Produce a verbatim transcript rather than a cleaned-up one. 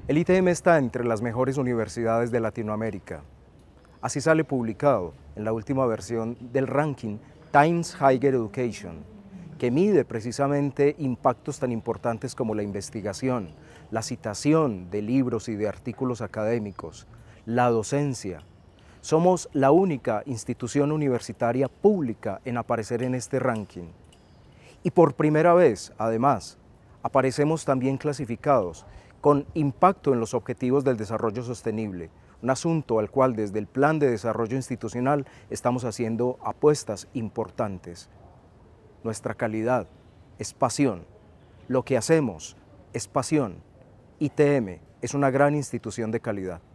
El I T M está entre las mejores universidades de Latinoamérica. Así sale publicado en la última versión del ranking Times Higher Education, que mide precisamente impactos tan importantes como la investigación, la citación de libros y de artículos académicos, la docencia. Somos la única institución universitaria pública en aparecer en este ranking. Y por primera vez, además, aparecemos también clasificados con impacto en los objetivos del desarrollo sostenible, un asunto al cual desde el Plan de Desarrollo Institucional estamos haciendo apuestas importantes. Nuestra calidad es pasión, lo que hacemos es pasión. I T M es una gran institución de calidad.